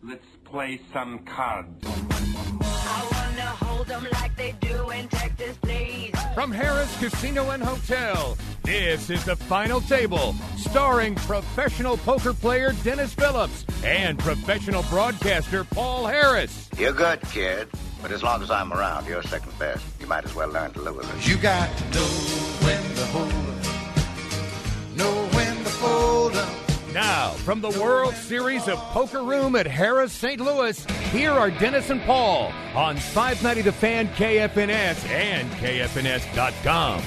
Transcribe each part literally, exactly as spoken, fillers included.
Let's play some cards. I wanna hold them like they do in Texas, please. From Harrah's Casino and Hotel, this is The Final Table, starring professional poker player Dennis Phillips and professional broadcaster Paul Harris. You're good, kid, but as long as I'm around, you're second best. You might as well learn to live with it. You got to know when to hold up, know when to fold up. Now, from the World Series of Poker Room at Harrah's Saint Louis, here are Dennis and Paul on five ninety The Fan, K F N S, and K F N S dot com.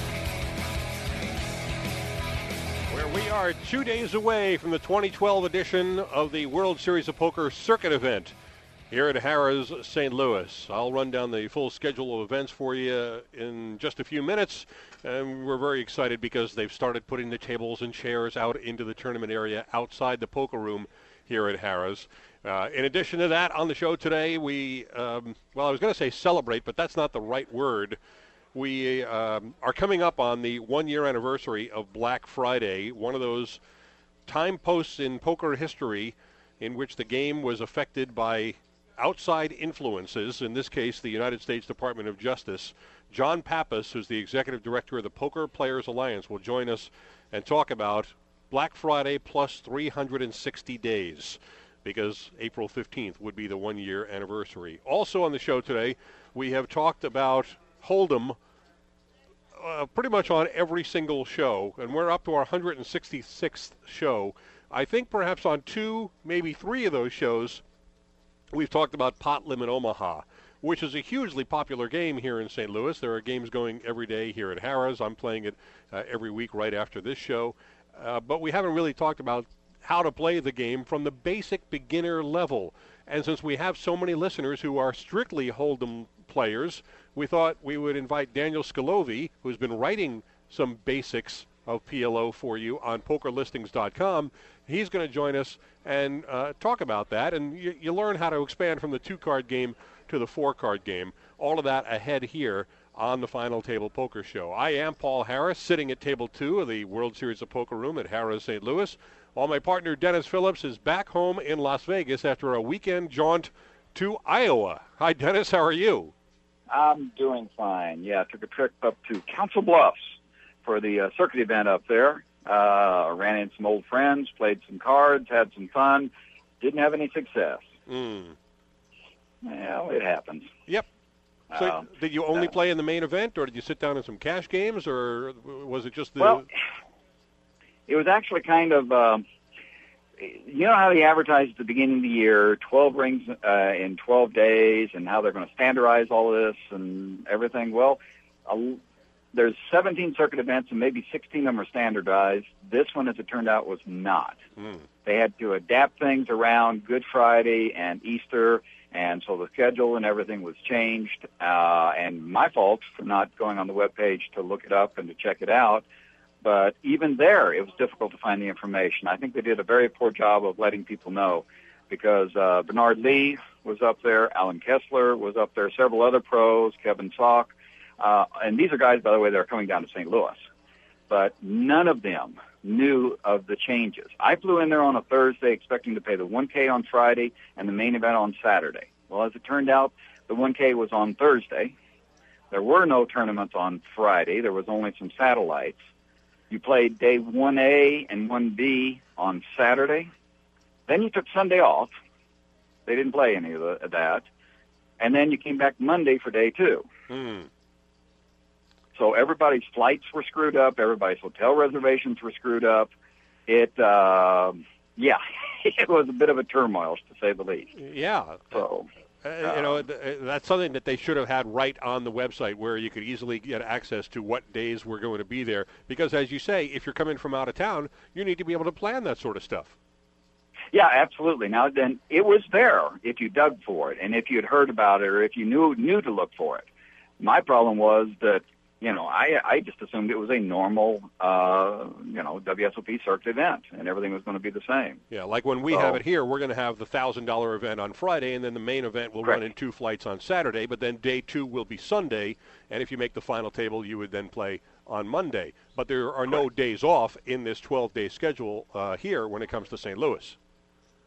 Where we are two days away from the twenty twelve edition of the World Series of Poker Circuit event here at Harrah's Saint Louis. I'll run down the full schedule of events for you in just a few minutes. And we're very excited because they've started putting the tables and chairs out into the tournament area outside the poker room here at Harrah's. Uh, in addition to that, on the show today, we, um, well, I was going to say celebrate, but that's not the right word. We um, are coming up on the one-year anniversary of Black Friday, one of those time posts in poker history in which the game was affected by outside influences, in this case, the United States Department of Justice. John Pappas, who's the executive director of the Poker Players Alliance, will join us and talk about Black Friday plus three hundred sixty days, because April fifteenth would be the one-year anniversary. Also on the show today, we have talked about Hold'em uh, pretty much on every single show, and we're up to our one hundred sixty-sixth show. I think perhaps on two, maybe three of those shows, we've talked about Pot Limit Omaha, which is a hugely popular game here in Saint Louis. There are games going every day here at Harrah's. I'm playing it uh, every week right after this show. Uh, but we haven't really talked about how to play the game from the basic beginner level. And since we have so many listeners who are strictly Hold'em players, we thought we would invite Daniel Scalovi, who's been writing some basics of P L O for you on poker listings dot com. He's going to join us and uh, talk about that. And you, you learn how to expand from the two-card game to the four-card game. All of that ahead here on the Final Table Poker Show. I am Paul Harris, sitting at table two of the World Series of Poker Room at Harrah's Saint Louis, while my partner Dennis Phillips is back home in Las Vegas after a weekend jaunt to Iowa. Hi, Dennis. How are you? I'm doing fine. Yeah, took a trip up to Council Bluffs for the uh, circuit event up there. Uh, ran into some old friends, played some cards, had some fun. Didn't have any success. Mm. Well, it happens. Yep. So Um, did you only uh, play in the main event, or did you sit down in some cash games, or was it just the... Well, it was actually kind of, um, you know how they advertise at the beginning of the year, twelve rings uh, in twelve days, and how they're going to standardize all this and everything? Well, uh, there's seventeen circuit events, and maybe sixteen of them are standardized. This one, as it turned out, was not. Mm. They had to adapt things around Good Friday and Easter, and so the schedule and everything was changed, uh, and my fault for not going on the webpage to look it up and to check it out. But even there, it was difficult to find the information. I think they did a very poor job of letting people know, because uh, Bernard Lee was up there, Alan Kessler was up there, several other pros, Kevin Salk, uh, and these are guys, by the way, that are coming down to Saint Louis. But none of them knew of the changes. I flew in there on a Thursday expecting to pay the one K on Friday and the main event on Saturday. Well, as it turned out, the one K was on Thursday. There were no tournaments on Friday. There was only some satellites. You played day one A and one B on Saturday. Then you took Sunday off. They didn't play any of, the, of that. And then you came back Monday for day two. Mm. So everybody's flights were screwed up. Everybody's hotel reservations were screwed up. It, uh, yeah, it was a bit of a turmoil, to say the least. Yeah. So, uh, you know, th- that's something that they should have had right on the website, where you could easily get access to what days we're going to be there. Because, as you say, if you're coming from out of town, you need to be able to plan that sort of stuff. Yeah, absolutely. Now, then, it was there if you dug for it, and if you had heard about it, or if you knew knew to look for it. My problem was that, you know, I I just assumed it was a normal, uh, you know, W S O P circuit event, and everything was going to be the same. Yeah, like when we So- have it here, we're going to have the one thousand dollars event on Friday, and then the main event will Correct. run in two flights on Saturday, but then day two will be Sunday, and if you make the final table, you would then play on Monday. But there are no days off in this twelve-day schedule uh, here when it comes to Saint Louis.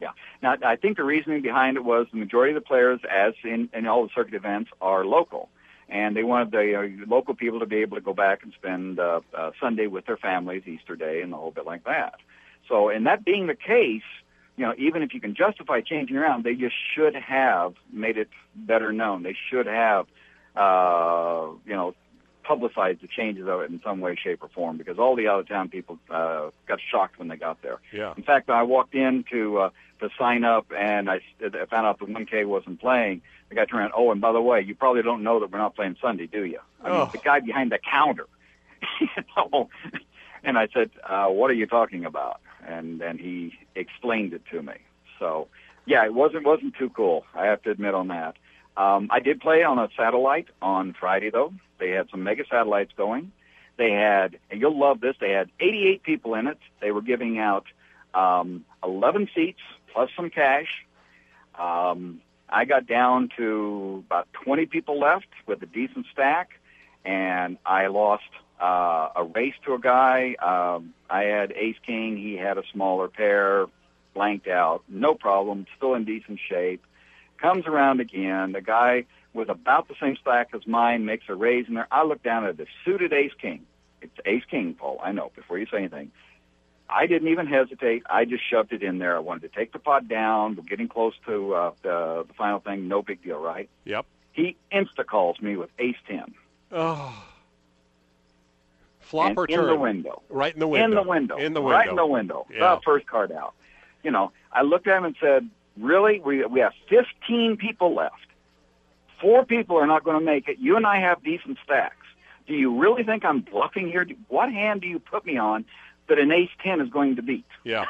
Yeah. Now, I think the reasoning behind it was the majority of the players, as in, in all the circuit events, are local. And they wanted the uh, local people to be able to go back and spend uh, uh, Sunday with their families, Easter Day, and the whole bit like that. So, and that being the case, you know, even if you can justify changing around, they just should have made it better known. They should have, uh, you know, publicized the changes of it in some way, shape, or form, because all the out-of-town people uh, got shocked when they got there. Yeah. In fact, I walked in to, uh, to sign up, and I, I found out the one K wasn't playing. The guy turned around, oh, and by the way, you probably don't know that we're not playing Sunday, do you? I mean, Oh. the guy behind the counter. You know? And I said, uh, what are you talking about? And then he explained it to me. So, yeah, it wasn't wasn't too cool, I have to admit on that. Um, I did play on a satellite on Friday, though. They had some mega satellites going. They had, and you'll love this, they had eighty-eight people in it. They were giving out um, eleven seats plus some cash. Um, I got down to about twenty people left with a decent stack, and I lost uh, a race to a guy. Um, I had ace-king. He had a smaller pair, blanked out. No problem, still in decent shape. Comes around again. The guy with about the same stack as mine makes a raise in there. I look down at the suited ace-king. It's ace-king, Paul, I know, before you say anything. I didn't even hesitate. I just shoved it in there. I wanted to take the pot down. We're getting close to uh, the, the final thing. No big deal, right? Yep. He insta-calls me with ace ten. Oh. Flop and or in turn? the window. Right in the window. In the window. In the window. Right in the window. Yeah. The first card out. You know, I looked at him and said, really? We, we have fifteen people left. Four people are not going to make it. You and I have decent stacks. Do you really think I'm bluffing here? What hand do you put me on that an ace ten is going to beat? Yeah.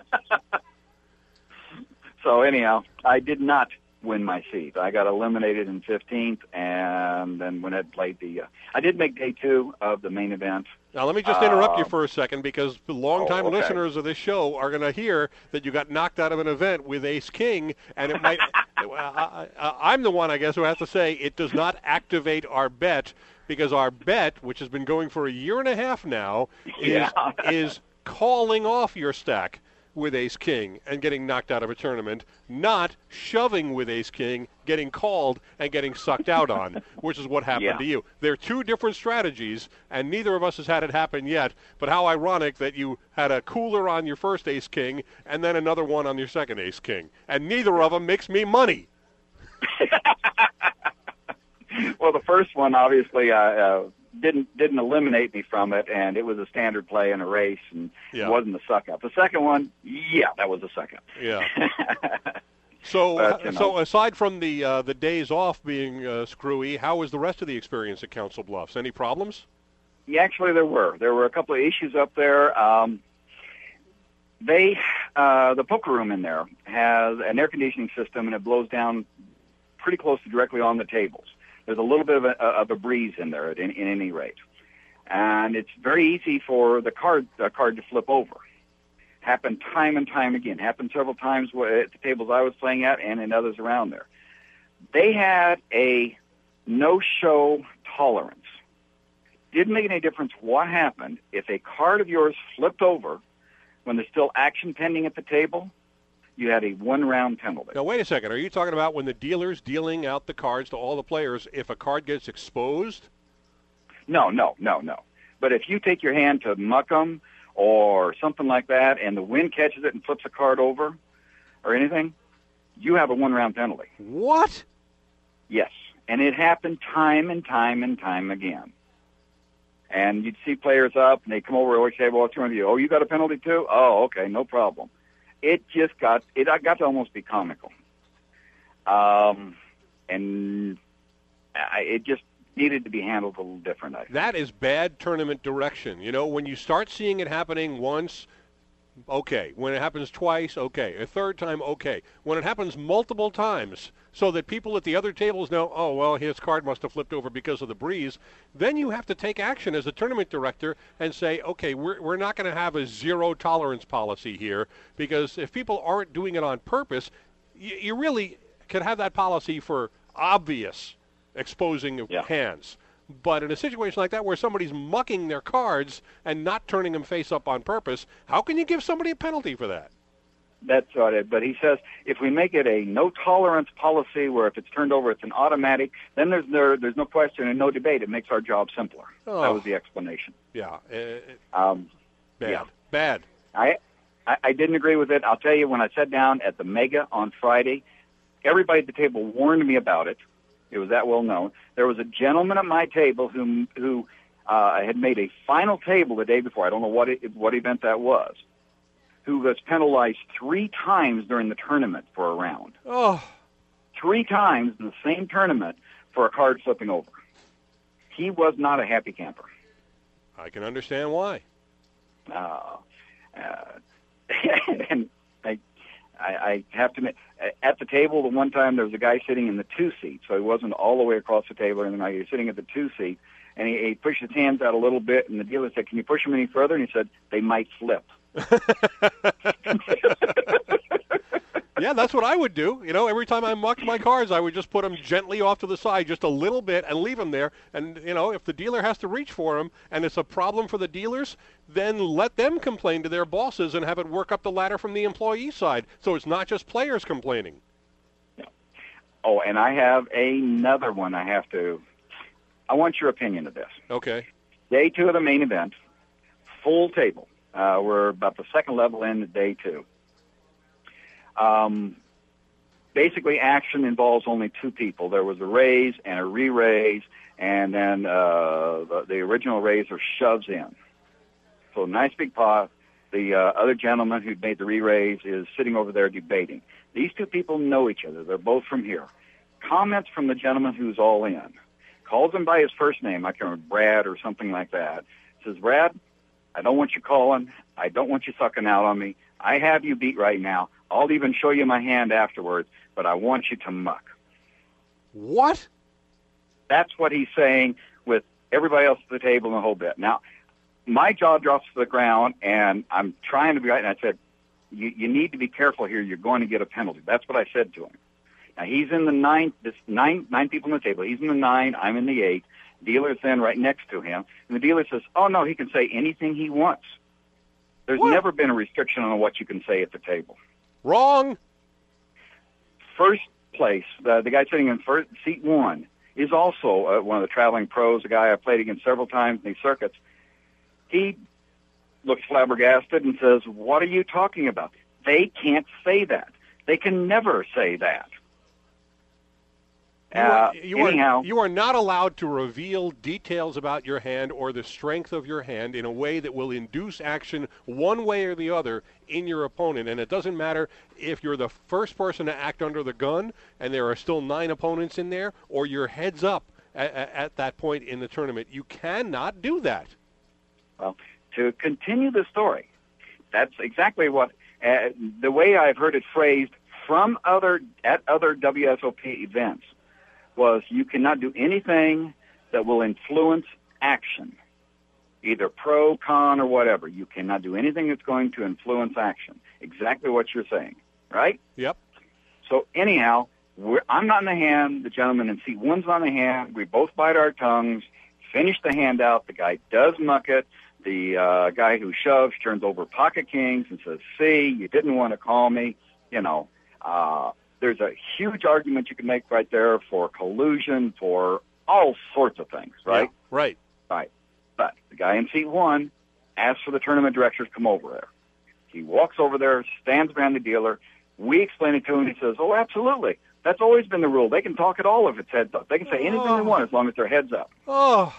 So anyhow, I did not win my seat. I got eliminated in fifteenth, and then when Ed played the, uh, I did make day two of the main event. Now, let me just interrupt you Um, for a second, because the longtime oh, okay. listeners of this show are going to hear that you got knocked out of an event with ace-king, and it might. I, I, I'm the one, I guess, who has to say it does not activate our bet, because our bet, which has been going for a year and a half now, is Yeah. is calling off your stack with ace-king and getting knocked out of a tournament, not shoving with ace-king, getting called and getting sucked out on, which is what happened Yeah. to you. They're two different strategies, and neither of us has had it happen yet, but how ironic that you had a cooler on your first ace-king and then another one on your second ace-king, and neither of them makes me money. Well, the first one obviously uh, uh, didn't didn't eliminate me from it, and it was a standard play in a race, and Yeah. it wasn't a suck up. The second one, yeah, that was a suck up. Yeah. So, But, you know. so aside from the uh, the days off being uh, screwy, how was the rest of the experience at Council Bluffs? Any problems? Yeah, actually, there were. There were a couple of issues up there. Um, they, uh, the poker room in there has an air conditioning system, and it blows down pretty close to directly on the tables. There's a little bit of a, of a breeze in there, at in, in any rate, and it's very easy for the card the card to flip over. Happened time and time again. Happened several times at the tables I was playing at, and in others around there. They had a no-show tolerance. Didn't make any difference what happened. If a card of yours flipped over when there's still action pending at the table, you had a one-round penalty. Now, wait a second. Are you talking about when the dealer's dealing out the cards to all the players, if a card gets exposed? No, no, no, no. But if you take your hand to muck 'em or something like that, and the wind catches it and flips a card over or anything, you have a one-round penalty. What? Yes, and it happened time and time and time again. And you'd see players up, and they come over and say, well, what's wrong with you? Oh, you got a penalty too? Oh, okay, no problem. It just got, it got to almost be comical. Um, and I, it just needed to be handled a little different, I think. That is bad tournament direction. You know, when you start seeing it happening once, okay. When it happens twice, okay. A third time, okay. When it happens multiple times, so that people at the other tables know, oh, well, his card must have flipped over because of the breeze, then you have to take action as a tournament director and say, okay, we're, we're not going to have a zero tolerance policy here, because if people aren't doing it on purpose, you, you really could have that policy for obvious exposing of Yeah. hands. But in a situation like that where somebody's mucking their cards and not turning them face up on purpose, how can you give somebody a penalty for that? That's what it. But he says if we make it a no tolerance policy, where if it's turned over, it's an automatic, then there's no there's no question and no debate. It makes our job simpler. Oh. That was the explanation. Yeah. Uh, Um, bad. yeah. Bad. I, I I didn't agree with it. I'll tell you, when I sat down at the Mega on Friday, everybody at the table warned me about it. It was that well known. There was a gentleman at my table who who uh, had made a final table the day before. I don't know what it, what event that was. Who was penalized three times during the tournament for a round. Oh. Three times in the same tournament for a card flipping over. He was not a happy camper. I can understand why. Uh, uh, and I, I, I have to admit, at the table, the one time there was a guy sitting in the two seat, so he wasn't all the way across the table or anything like that. He was sitting at the two seat, and he, he pushed his hands out a little bit, and the dealer said, "Can you push them any further?" And he said, "They might flip." Yeah, that's what I would do. You know, every time I mucked my cards, I would just put them gently off to the side, just a little bit, and leave them there. And, you know, if the dealer has to reach for them and it's a problem for the dealers, then let them complain to their bosses and have it work up the ladder from the employee side. So it's not just players complaining. Yeah. Oh, and I have another one I have to... I want your opinion of this. Okay. Day two of the main event, full table. Uh, we're about the second level in day two. Um, basically, action involves only two people. There was a raise and a re-raise, and then uh, the, the original raiser shoves in. So nice big pot. The uh, other gentleman who made the re-raise is sitting over there debating. These two people know each other. They're both from here. Comments from the gentleman who's all in. Calls him by his first name. I can't remember, Brad or something like that. Says, "Brad, I don't want you calling. I don't want you sucking out on me. I have you beat right now. I'll even show you my hand afterwards, but I want you to muck." What? That's what he's saying with everybody else at the table and the whole bit. Now, my jaw drops to the ground, and I'm trying to be right, and I said, you, you need to be careful here. You're going to get a penalty. That's what I said to him. Now, he's in the nine, this nine, nine people on the table. He's in the nine. I'm in the eight. Dealer's then right next to him, and the dealer says, "Oh, no, he can say anything he wants." There's What? never been a restriction on what you can say at the table. Wrong. First place, the, the guy sitting in first, seat one, is also uh, one of the traveling pros, a guy I've played against several times in these circuits. He looks flabbergasted and says, "What are you talking about? They can't say that. They can never say that." You are, Uh, you, anyhow, are, you are not allowed to reveal details about your hand or the strength of your hand in a way that will induce action one way or the other in your opponent. And it doesn't matter if you're the first person to act under the gun and there are still nine opponents in there, or you're heads up at, at that point in the tournament. You cannot do that. Well, to continue the story, that's exactly what uh, the way I've heard it phrased from other at other W S O P events was, you cannot do anything that will influence action, either pro, con, or whatever. You cannot do anything that's going to influence action. Exactly what you're saying, right? Yep. So anyhow, we're, I'm not in the hand. The gentleman in seat one's not in the hand. We both bite our tongues, finish the hand out. The guy does muck it. The uh, guy who shoves turns over pocket kings and says, "See, you didn't want to call me." You know, uh, there's a huge argument you can make right there for collusion, for all sorts of things, right? Yeah, right. Right. But the guy in seat one asks for the tournament director to come over there. He walks over there, stands behind the dealer. We explain it to him. He says, "Oh, absolutely. That's always been the rule. They can talk at all if it's heads up. They can say anything Oh. they want as long as they're heads up." Oh.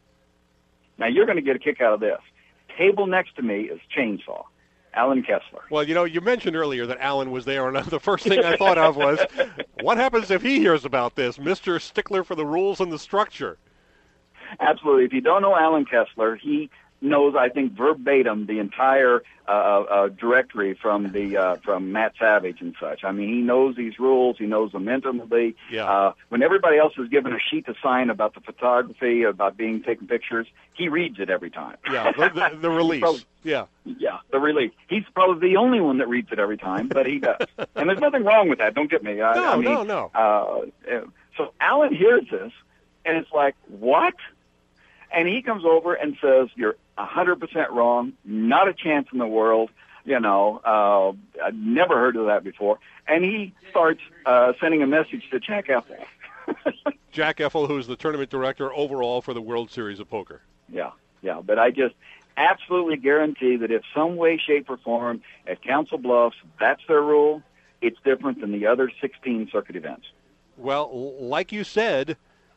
Now, you're going to get a kick out of this. Table next to me is Chainsaw, Alan Kessler. Well, you know, you mentioned earlier that Alan was there, and the first thing I thought of was, what happens if he hears about this? Mister Stickler for the rules and the structure. Absolutely. If you don't know Alan Kessler, he knows, I think, verbatim the entire uh, uh, directory from the uh, from Matt Savage and such. I mean, he knows these rules. He knows them intimately. Yeah. Uh, when everybody else is given a sheet to sign about the photography, about being taken pictures, he reads it every time. Yeah, the, the, the release. Probably, yeah. Yeah, the release. He's probably the only one that reads it every time, but he does. And there's nothing wrong with that. Don't get me. I, No, I mean, no, no. Uh, so Alan hears this, and it's like, what? And he comes over and says, "You're one hundred percent wrong. Not a chance in the world. You know, uh, I'd never heard of that before. And he starts uh, sending a message to Jack Effel. Jack Effel, who's the tournament director overall for the World Series of Poker. Yeah, yeah. But I just absolutely guarantee that if some way, shape, or form at Council Bluffs, that's their rule, it's different than the other sixteen circuit events. Well, like you said,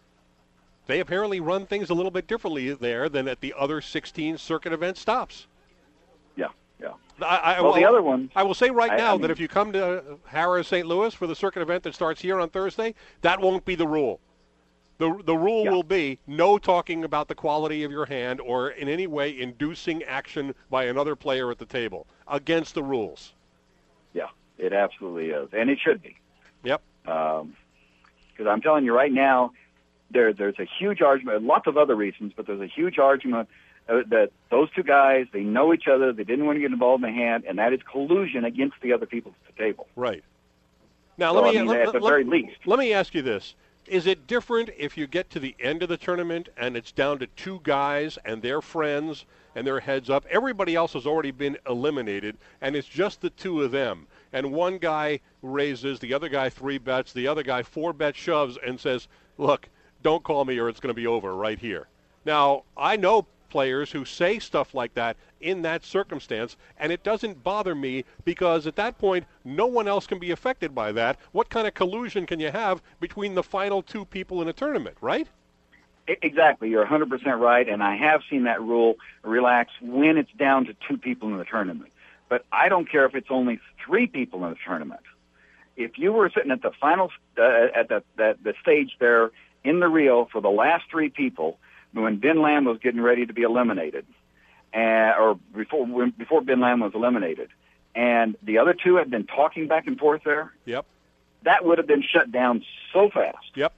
they apparently run things a little bit differently there than at the other sixteen circuit event stops. Yeah, yeah. I, I, well, well, the other one. I will say right I, now I mean, that if you come to Harrah's Saint Louis for the circuit event that starts here on Thursday, that won't be the rule. The, the rule yeah. will be no talking about the quality of your hand or in any way inducing action by another player at the table. Against the rules. Yeah, it absolutely is. And it should be. Yep. Um, because I'm telling you right now, there there's a huge argument, lots of other reasons, but there's a huge argument uh, that those two guys, they know each other, they didn't want to get involved in the hand, and that is collusion against the other people at the table. Right. Now, so, let me I mean, let, at the let, very least. Let me ask you this. Is it different if you get to the end of the tournament and it's down to two guys and their friends and their heads up? Everybody else has already been eliminated, and it's just the two of them. And one guy raises, the other guy three bets, the other guy four bet shoves and says, look, don't call me or it's going to be over right here. Now, I know players who say stuff like that in that circumstance, and it doesn't bother me because at that point, no one else can be affected by that. What kind of collusion can you have between the final two people in a tournament, right? Exactly. You're one hundred percent right, and I have seen that rule relax when it's down to two people in the tournament. But I don't care if it's only three people in the tournament. If you were sitting at the final, uh, at the, the, the stage there in the Rio for the last three people, when Ben Lamb was getting ready to be eliminated, uh, or before when, before Ben Lamb was eliminated, and the other two had been talking back and forth there, yep, that would have been shut down so fast. Yep.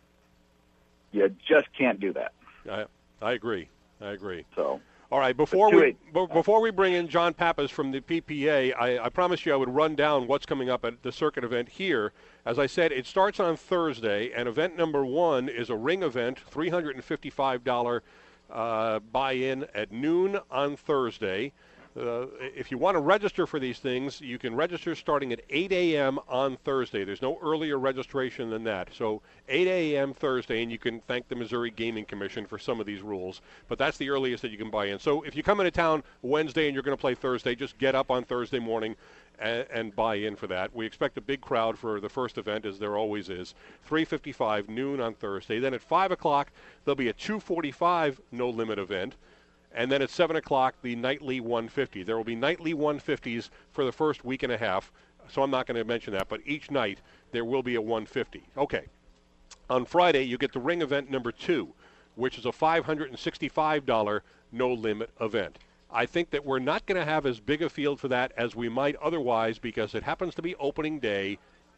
You just can't do that. I, I agree. I agree. So. All right, before we it, b- before we bring in John Pappas from the P P A, I, I promised you I would run down what's coming up at the circuit event here. As I said, it starts on Thursday, and event number one is a ring event, three hundred fifty-five dollars uh, buy-in at noon on Thursday. Uh, if you want to register for these things, you can register starting at eight a.m. on Thursday. There's no earlier registration than that. So eight a.m. Thursday, and you can thank the Missouri Gaming Commission for some of these rules. But that's the earliest that you can buy in. So if you come into town Wednesday and you're going to play Thursday, just get up on Thursday morning and, and buy in for that. We expect a big crowd for the first event, as there always is. three fifty-five, noon on Thursday. Then at five o'clock, there'll be a two forty-five no-limit event. And then at seven o'clock, the nightly one fifty. There will be nightly one fifties for the first week and a half, so I'm not going to mention that, but each night there will be a one fifty. Okay. On Friday, you get the ring event number two, which is a five hundred sixty-five dollars no-limit event. I think that we're not going to have as big a field for that as we might otherwise because it happens to be opening day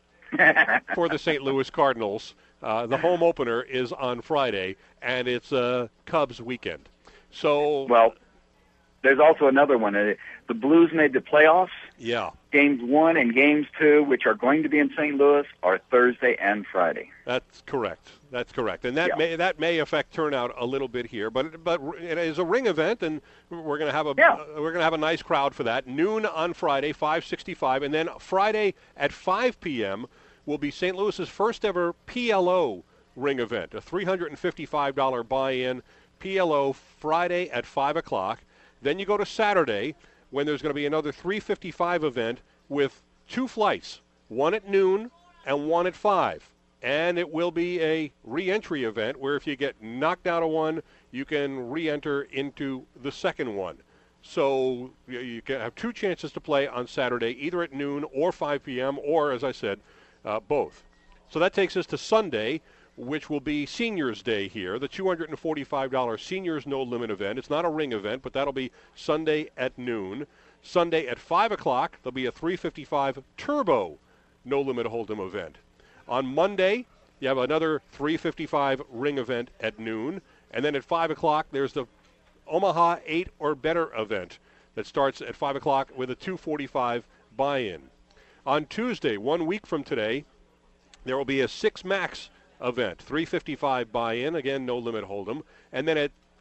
for the Saint Louis Cardinals. Uh, the home opener is on Friday, and it's a Cubs weekend. So well, there's also another one. Uh, the Blues made the playoffs. Yeah. Games one and games two, which are going to be in Saint Louis, are Thursday and Friday. That's correct. That's correct, and that yeah. may that may affect turnout a little bit here. But but it is a ring event, and we're going to have a yeah. uh, we're going to have a nice crowd for that. Noon on Friday, five sixty-five, and then Friday at five p.m. will be Saint Louis's first ever P L O ring event, a three hundred fifty-five dollars buy-in. P L O Friday at five o'clock. Then you go to Saturday when there's going to be another three fifty-five event with two flights, one at noon and one at five. And it will be a re-entry event where if you get knocked out of one, you can re-enter into the second one. So you can have two chances to play on Saturday, either at noon or five p.m. or, as I said, uh, both. So that takes us to Sunday, which will be Seniors Day here, the two hundred forty-five dollars Seniors No Limit event. It's not a ring event, but that'll be Sunday at noon. Sunday at five o'clock, there'll be a three fifty-five Turbo No Limit Hold'em event. On Monday, you have another three fifty-five ring event at noon. And then at five o'clock, there's the Omaha eight or better event that starts at five o'clock with a two forty-five buy-in. On Tuesday, one week from today, there will be a six max event, three fifty-five buy-in, again, no limit hold'em. And then at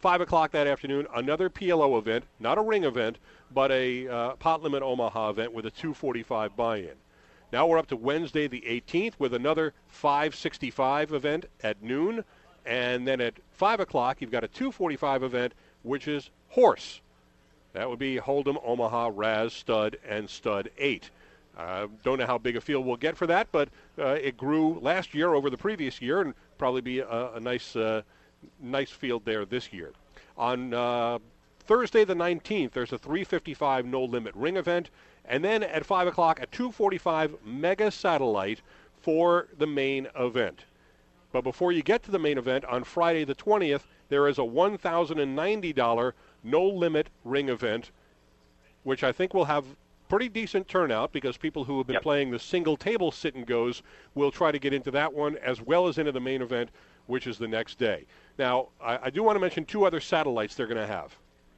five o'clock that afternoon, another P L O event, not a ring event, but a uh, Pot Limit Omaha event with a two forty-five buy-in. Now we're up to Wednesday the eighteenth with another five sixty-five event at noon. And then at five o'clock, you've got a two forty-five event, which is horse. That would be Hold'em, Omaha, Raz, Stud, and Stud eight. Uh, don't know how big a field we'll get for that, but uh, it grew last year over the previous year and probably be a, a nice uh, nice field there this year. On uh, Thursday the nineteenth, there's a three fifty-five no-limit ring event, and then at five o'clock, a two forty-five mega satellite for the main event. But before you get to the main event, on Friday the twentieth, there is a one thousand ninety dollars no-limit ring event, which I think will have pretty decent turnout because people who have been Yep. playing the single table sit-and-goes will try to get into that one as well as into the main event, which is the next day. Now, I, I do want to mention two other satellites they're going to have.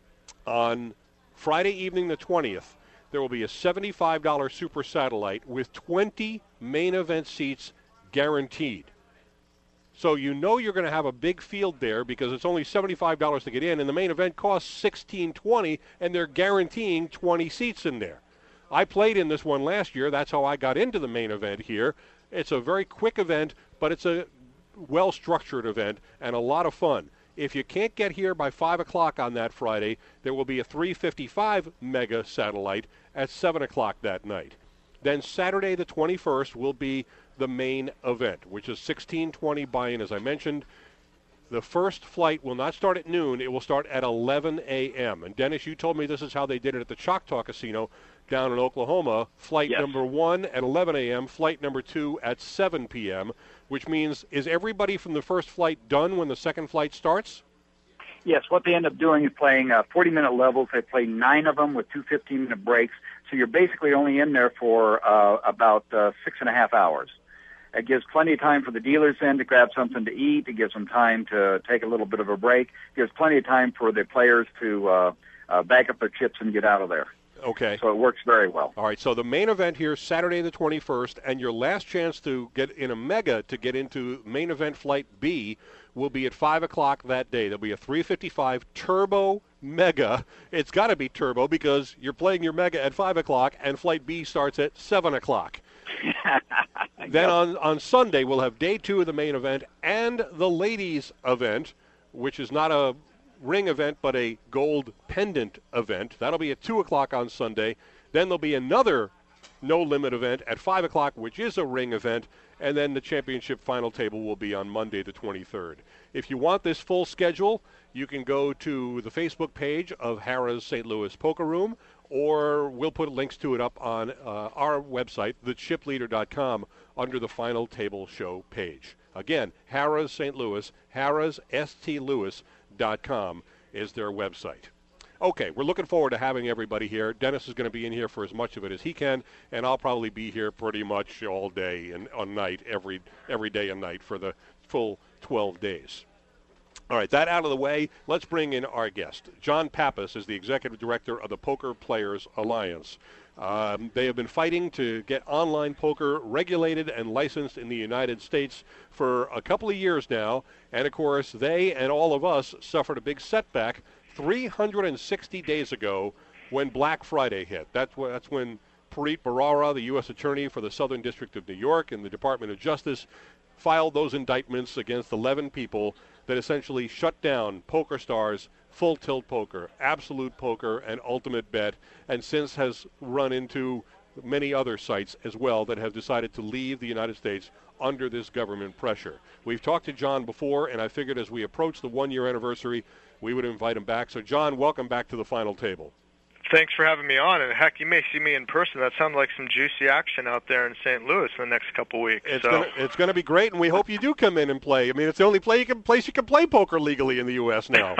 On Friday evening the twentieth, there will be a seventy-five dollars super satellite with twenty main event seats guaranteed. So you know you're going to have a big field there because it's only seventy-five dollars to get in, and the main event costs sixteen twenty, and they're guaranteeing twenty seats in there. I played in this one last year. That's how I got into the main event here. It's a very quick event, but it's a well-structured event and a lot of fun. If you can't get here by five o'clock on that Friday, there will be a three fifty-five mega satellite at seven o'clock that night. Then Saturday the twenty-first will be the main event, which is sixteen twenty buy-in, as I mentioned. The first flight will not start at noon. It will start at eleven a.m. And, Dennis, you told me this is how they did it at the Choctaw Casino down in Oklahoma. Flight Yes. number one at eleven a.m., flight number two at seven p.m., which means is everybody from the first flight done when the second flight starts? Yes, what they end up doing is playing uh, forty-minute levels. They play nine of them with two fifteen-minute breaks. So you're basically only in there for uh, about uh, six and a half hours. It gives plenty of time for the dealers then to grab something to eat. It gives them time to take a little bit of a break. It gives plenty of time for the players to uh, uh, bag up their chips and get out of there. Okay. So it works very well. All right, so the main event here, Saturday the twenty-first, and your last chance to get in a mega to get into main event flight B will be at five o'clock that day. There'll be a three fifty-five turbo mega. It's got to be turbo because you're playing your mega at five o'clock, and flight B starts at seven o'clock. Then on, on Sunday, we'll have day two of the main event and the ladies' event, which is not a ring event but a gold pendant event. That'll be at two o'clock on Sunday. Then there'll be another no-limit event at five o'clock, which is a ring event, and then the championship final table will be on Monday the twenty-third. If you want this full schedule, you can go to the Facebook page of Harrah's Saint Louis Poker Room, or we'll put links to it up on uh, our website, the chip leader dot com, under the Final Table Show page. Again, Harrah's Saint Louis, Harrah's S T Louis dot com is their website. Okay, we're looking forward to having everybody here. Dennis is going to be in here for as much of it as he can, and I'll probably be here pretty much all day and on night, every every day and night for the full twelve days. All right, that out of the way, let's bring in our guest. John Pappas is the executive director of the Poker Players Alliance. Um, they have been fighting to get online poker regulated and licensed in the United States for a couple of years now, and of course they and all of us suffered a big setback three hundred sixty days ago when Black Friday hit. That's, wh- that's when Preet Bharara, the U S Attorney for the Southern District of New York and the Department of Justice, filed those indictments against eleven people that essentially shut down PokerStars, Full Tilt Poker, Absolute Poker, and Ultimate Bet, and since has run into many other sites as well that have decided to leave the United States under this government pressure. We've talked to John before, and I figured as we approach the one-year anniversary, we would invite him back. So, John, welcome back to the Final Table. Thanks for having me on, and heck, you may see me in person. That sounds like some juicy action out there in Saint Louis in the next couple weeks. It's so. gonna, it's going to be great, and we hope you do come in and play. I mean, it's the only play you can, place you can play poker legally in the U S now.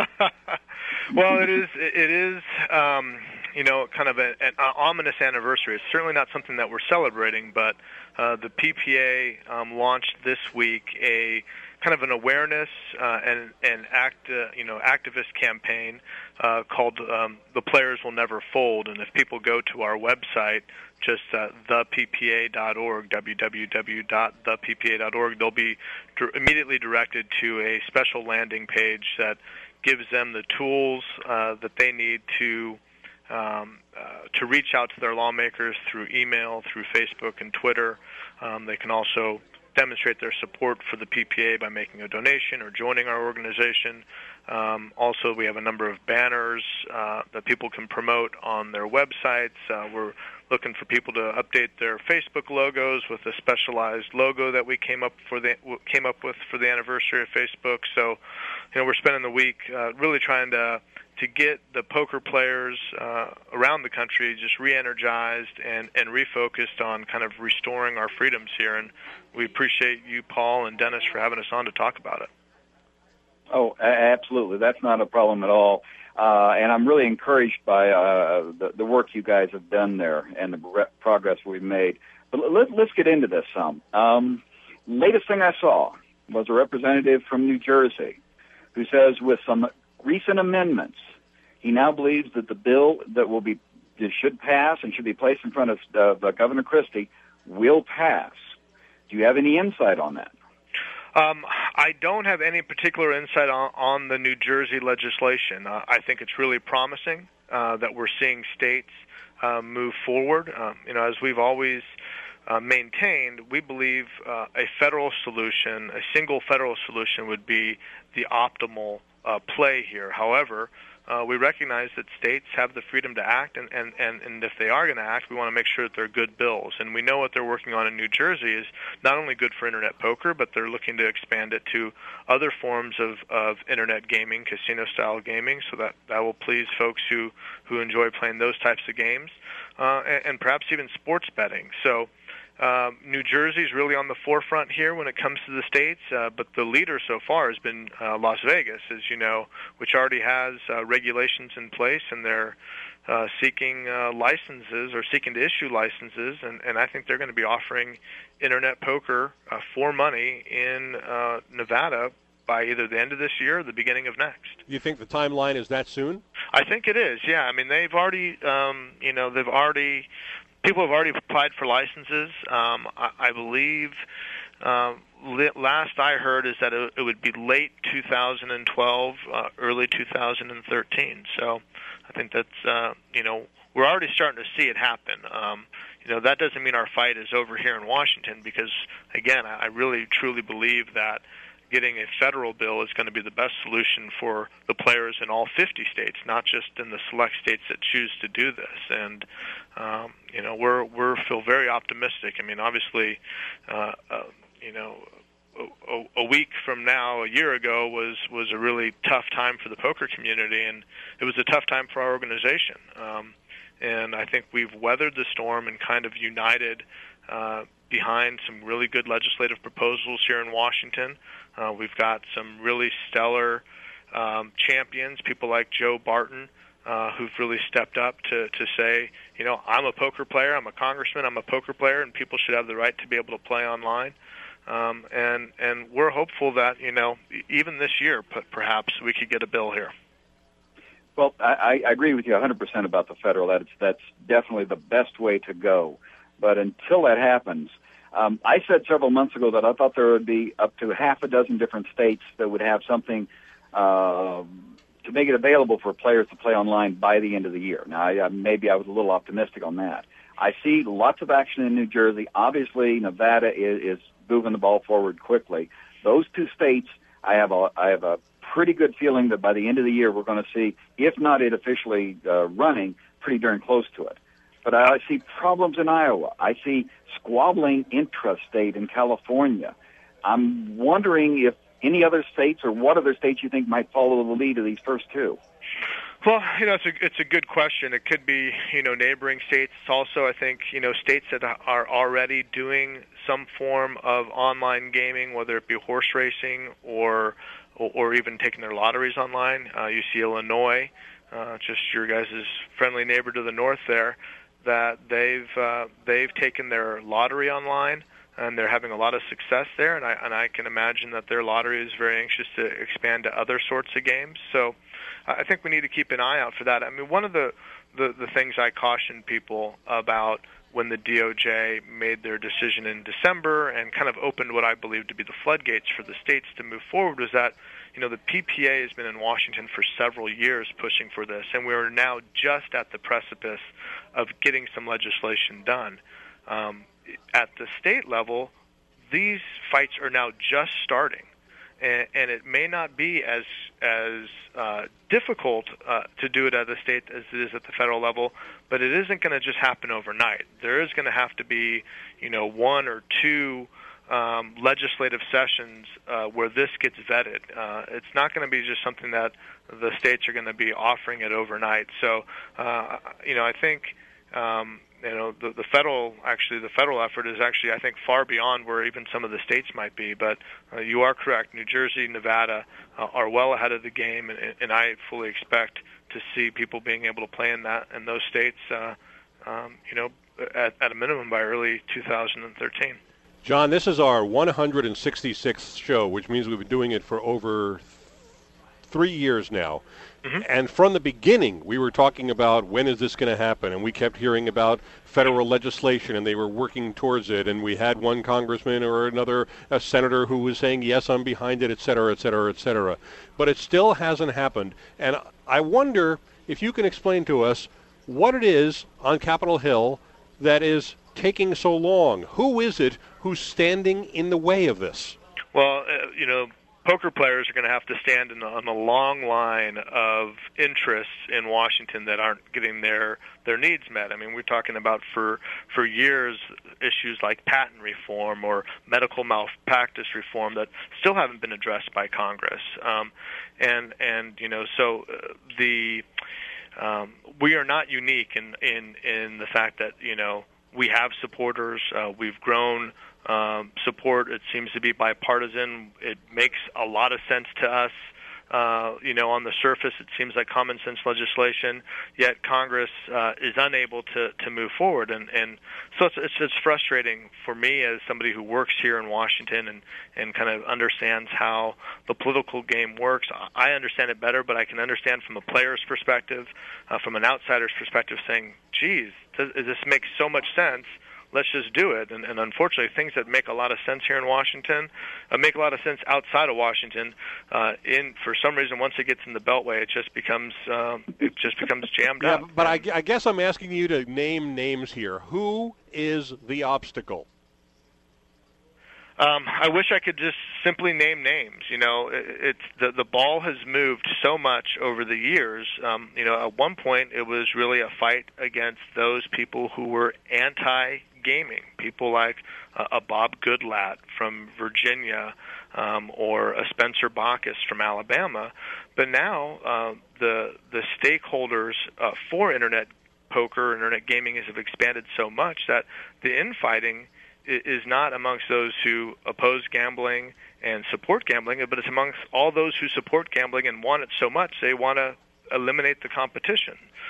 Well, it is. It is. Um, you know, kind of a, an ominous anniversary. It's certainly not something that we're celebrating, but uh, the P P A um, launched this week a kind of an awareness uh, and and act uh, you know activist campaign uh, called um, "The Players Will Never Fold." And if people go to our website, just uh, the P P A dot org, w w w dot the P P A dot org, they'll be d- immediately directed to a special landing page that gives them the tools uh, that they need to um, uh, to reach out to their lawmakers through email, through Facebook and Twitter. Um, they can also demonstrate their support for the P P A by making a donation or joining our organization. Um, also, we have a number of banners uh, that people can promote on their websites. Uh, we're looking for people to update their Facebook logos with a specialized logo that we came up for the came up with for the anniversary of Facebook. So, you know, we're spending the week uh, really trying to to get the poker players uh, around the country just re-energized and, and refocused on kind of restoring our freedoms here. And we appreciate you, Paul and Dennis, for having us on to talk about it. Oh, absolutely. That's not a problem at all. Uh, and I'm really encouraged by uh, the, the work you guys have done there and the re- progress we've made. But let, let's get into this some. Um, latest thing I saw was a representative from New Jersey who says with some recent amendments, he now believes that the bill that will be that should pass and should be placed in front of uh, Governor Christie will pass. Do you have any insight on that? Um, I don't have any particular insight on, on the New Jersey legislation. Uh, I think it's really promising uh, that we're seeing states uh, move forward. Uh, you know, as we've always uh, maintained, we believe uh, a federal solution, a single federal solution, would be the optimal uh, play here. However, Uh, we recognize that states have the freedom to act, and, and, and, and if they are going to act, we want to make sure that they're good bills. And we know what they're working on in New Jersey is not only good for Internet poker, but they're looking to expand it to other forms of, of Internet gaming, casino-style gaming, so that, that will please folks who, who enjoy playing those types of games, uh, and, and perhaps even sports betting. So Um, New Jersey's really on the forefront here when it comes to the states, uh, but the leader so far has been uh, Las Vegas, as you know, which already has uh, regulations in place, and they're uh, seeking uh, licenses or seeking to issue licenses, and, and I think they're going to be offering Internet poker uh, for money in uh, Nevada by either the end of this year or the beginning of next. You think the timeline is that soon? I think it is, yeah. I mean, they've already, um, you know, they've already... People have already applied for licenses. Um, I, I believe uh, last I heard is that it, it would be late two thousand twelve, uh, early two thousand thirteen. So I think that's, uh, you know, we're already starting to see it happen. Um, you know, that doesn't mean our fight is over here in Washington because, again, I, I really truly believe that getting a federal bill is going to be the best solution for the players in all fifty states, not just in the select states that choose to do this. And um, you know, we're we're feel very optimistic. I mean, obviously, uh, uh, you know, a, a week from now, a year ago, was was a really tough time for the poker community, and it was a tough time for our organization. Um, and I think we've weathered the storm and kind of united uh, behind some really good legislative proposals here in Washington. Uh, we've got some really stellar um, champions, people like Joe Barton, uh, who've really stepped up to, to say, you know, I'm a poker player, I'm a congressman, I'm a poker player, and people should have the right to be able to play online. Um, and, and we're hopeful that, you know, even this year, perhaps we could get a bill here. Well, I, I agree with you one hundred percent about the federal. That's, that's definitely the best way to go. But until that happens, Um, I said several months ago that I thought there would be up to half a dozen different states that would have something uh, to make it available for players to play online by the end of the year. Now, I, maybe I was a little optimistic on that. I see lots of action in New Jersey. Obviously, Nevada is, is moving the ball forward quickly. Those two states, I have a, I have a pretty good feeling that by the end of the year we're going to see, if not it officially uh, running, pretty darn close to it. But I see problems in Iowa. I see squabbling intrastate in California. I'm wondering if any other states or what other states you think might follow the lead of these first two. Well, you know, it's a it's a good question. It could be, you know, neighboring states. It's also, I think, you know, states that are already doing some form of online gaming, whether it be horse racing or or, or even taking their lotteries online. Uh, you see Illinois, uh, just your guys' friendly neighbor to the north there, that they've uh, they've taken their lottery online, and they're having a lot of success there. And I and I can imagine that their lottery is very anxious to expand to other sorts of games. So I think we need to keep an eye out for that. I mean, one of the the, the things I caution people about when the D O J made their decision in December and kind of opened what I believe to be the floodgates for the states to move forward was that, you know, the P P A has been in Washington for several years pushing for this, and we are now just at the precipice of getting some legislation done. Um, at the state level, these fights are now just starting, and, and it may not be as as uh, difficult uh, to do it at the state as it is at the federal level, but it isn't going to just happen overnight. There is going to have to be, you know, one or two um, legislative sessions uh, where this gets vetted. Uh, it's not going to be just something that the states are going to be offering it overnight. So, uh, you know, I think. Um, You know, the, the federal, actually, the federal effort is actually, I think, far beyond where even some of the states might be. But uh, you are correct. New Jersey, Nevada uh, are well ahead of the game, and, and I fully expect to see people being able to play in that in those states, uh, um, you know, at, at a minimum by early two thousand thirteen. John, this is our one hundred sixty-sixth show, which means we've been doing it for over three years now. Mm-hmm. And from the beginning, we were talking about when is this going to happen, and we kept hearing about federal legislation, and they were working towards it, and we had one congressman or another a senator who was saying, yes, I'm behind it, et cetera, et cetera, et cetera. But it still hasn't happened. And I wonder if you can explain to us what it is on Capitol Hill that is taking so long. Who is it who's standing in the way of this? Well, uh, you know, poker players are going to have to stand in, on a long line of interests in Washington that aren't getting their, their needs met. I mean, we're talking about for for years issues like patent reform or medical malpractice reform that still haven't been addressed by Congress. Um, and and you know, so uh, the um, we are not unique in, in in the fact that you know we have supporters. Uh, we've grown. Um, support, it seems to be bipartisan. It makes a lot of sense to us. Uh, you know, on the surface, it seems like common sense legislation, yet Congress uh, is unable to, to move forward. And, and so it's, it's, it's frustrating for me as somebody who works here in Washington and, and kind of understands how the political game works. I understand it better, but I can understand from a player's perspective, uh, from an outsider's perspective, saying, geez, does, this makes so much sense. Let's just do it. And, and unfortunately, things that make a lot of sense here in Washington uh, make a lot of sense outside of Washington. Uh, in for some reason, once it gets in the Beltway, it just becomes um, it just becomes jammed yeah, up. But I, I guess I'm asking you to name names here. Who is the obstacle? Um, I wish I could just simply name names. You know, it, it's the the ball has moved so much over the years. Um, you know, at one point it was really a fight against those people who were anti-gaming, people like uh, a Bob Goodlatte from Virginia um, or a Spencer Bacchus from Alabama. But now uh, the the stakeholders uh, for Internet poker, Internet gaming, have expanded so much that the infighting is not amongst those who oppose gambling and support gambling, but it's amongst all those who support gambling and want it so much they want to eliminate the competition.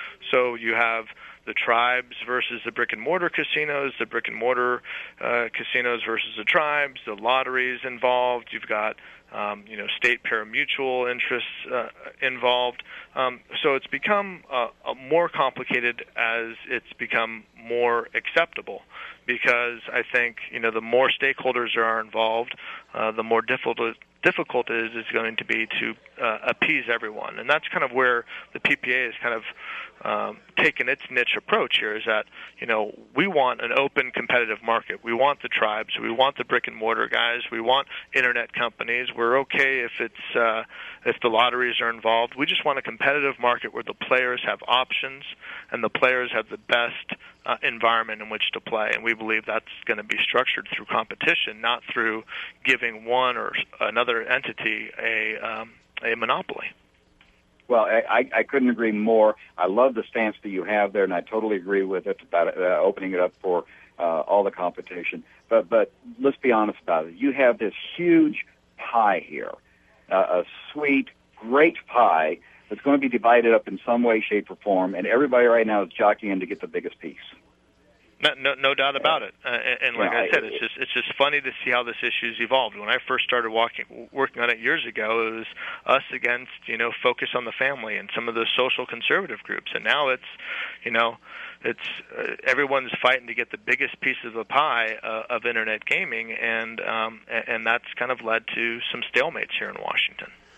So you have the tribes versus the brick-and-mortar casinos, the brick-and-mortar uh, casinos versus the tribes, the lotteries involved. You've got um, you know state pari-mutuel interests uh, involved. Um, so it's become uh, more complicated as it's become more acceptable. Because I think you know the more stakeholders there are involved, uh, the more difficult difficult it is going to be to uh, appease everyone, and that's kind of where the P P A has kind of um, taken its niche approach here. Is that you know we want an open, competitive market. We want the tribes, we want the brick and mortar guys, we want internet companies. We're okay if it's uh, if the lotteries are involved. We just want a competitive market where the players have options and the players have the best Uh, environment in which to play, and we believe that's going to be structured through competition, not through giving one or another entity a um, a monopoly. Well, I, I couldn't agree more. I love the stance that you have there, and I totally agree with it about uh, opening it up for uh, all the competition. But but let's be honest about it. You have this huge pie here, uh, a sweet, great pie that's going to be divided up in some way, shape, or form, and everybody right now is jockeying to get the biggest piece. No, no, no doubt about it. Uh, and, and like yeah, I said, it's just it's just funny to see how this issue's evolved. When I first started walking, working on it years ago, it was us against you know Focus on the Family and some of the social conservative groups, and now it's you know it's uh, everyone's fighting to get the biggest piece of the pie uh, of internet gaming, and um, and that's kind of led to some stalemates here in Washington.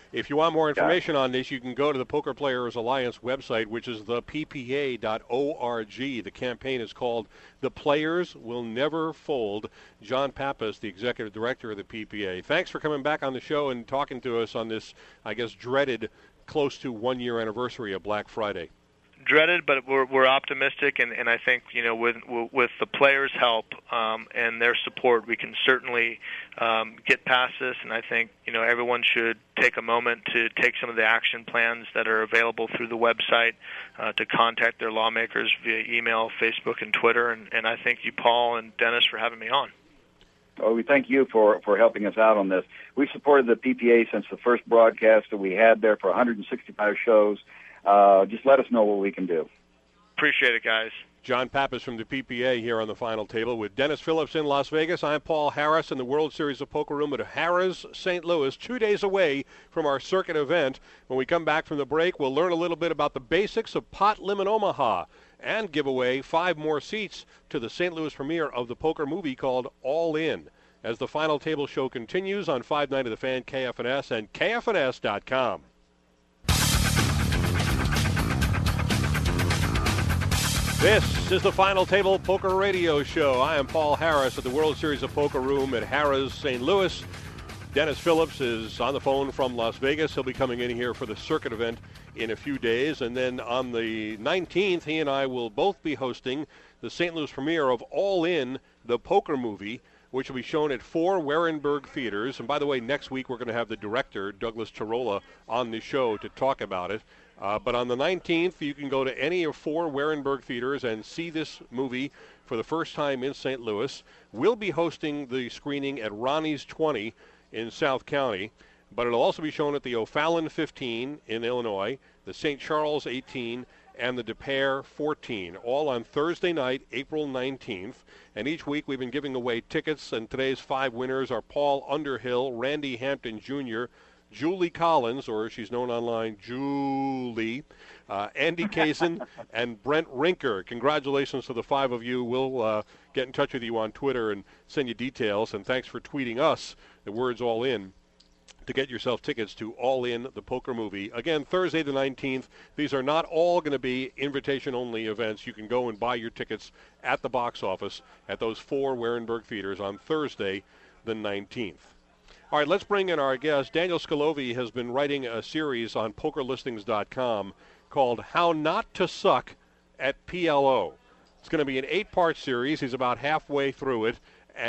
If you want more information on this, you can go to the Poker Players Alliance website, which is the p p a dot org. The campaign is called The Players Will Never Fold. John Pappas, the executive director of the P P A. Thanks for coming back on the show and talking to us on this, I guess, dreaded close to one-year anniversary of Black Friday. Dreaded, but we're we're optimistic, and, and I think you know with with the players' help um, and their support, we can certainly um, get past this. And I think you know everyone should take a moment to take some of the action plans that are available through the website, uh, to contact their lawmakers via email, Facebook, and Twitter. And, and I thank you, Paul and Dennis, for having me on. Well, we thank you for, for helping us out on this. We've supported the P P A since the first broadcast that we had there for one hundred sixty-five shows. Uh, just let us know what we can do. Appreciate it, guys. John Pappas from the P P A here on the final table with Dennis Phillips in Las Vegas. I'm Paul Harris in the World Series of Poker Room at Harrah's Saint Louis, two days away from our circuit event. When we come back from the break, we'll learn a little bit about the basics of Pot Limit Omaha and give away five more seats to the Saint Louis premiere of the poker movie called All In. As the final table show continues on five ninety The Fan, K F N S, and K F N S dot com. This is the Final Table Poker Radio Show. I am Paul Harris at the World Series of Poker Room at Harrah's Saint Louis. Dennis Phillips is on the phone from Las Vegas. He'll be coming in here for the circuit event in a few days. And then on the nineteenth, he and I will both be hosting the Saint Louis premiere of All In, the poker movie, which will be shown at four Warenberg theaters. And by the way, next week we're going to have the director, Douglas Tarola, on the show to talk about it. Uh, but on the nineteenth, you can go to any of four Warenberg theaters and see this movie for the first time in Saint Louis. We'll be hosting the screening at Ronnie's twenty in South County, but it'll also be shown at the O'Fallon fifteen in Illinois, the Saint Charles eighteen, and the Des Peres fourteen, all on Thursday night, April nineteenth. And each week we've been giving away tickets, and today's five winners are Paul Underhill, Randy Hampton Junior, Julie Collins, or as she's known online, Julie, uh, Andy Kazin, and Brent Rinker. Congratulations to the five of you. We'll uh, get in touch with you on Twitter and send you details. And thanks for tweeting us the words All In to get yourself tickets to All In, the poker movie. Again, Thursday the nineteenth. These are not all going to be invitation-only events. You can go and buy your tickets at the box office at those four Warenberg theaters on Thursday the nineteenth. All right, let's bring in our guest. Daniel Scalovi has been writing a series on poker listings dot com called How Not to Suck at P L O. It's going to be an eight-part series. He's about halfway through it.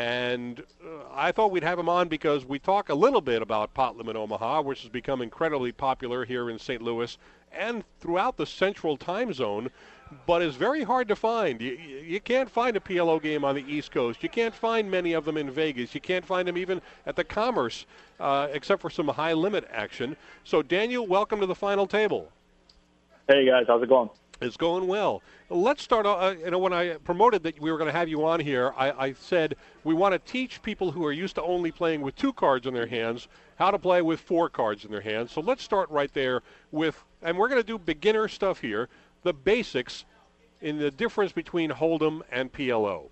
And uh, I thought we'd have him on because we talk a little bit about Pot Limit Omaha, which has become incredibly popular here in Saint Louis and throughout the central time zone, but is very hard to find. You, you can't find a P L O game on the East Coast. You can't find many of them in Vegas. You can't find them even at the Commerce, uh, except for some high-limit action. So, Daniel, welcome to the final table. Hey, guys. How's it going? It's going well. Let's start, uh, you know, when I promoted that we were going to have you on here, I, I said we want to teach people who are used to only playing with two cards in their hands how to play with four cards in their hands. So let's start right there with, and we're going to do beginner stuff here, the basics in the difference between Hold'em and P L O.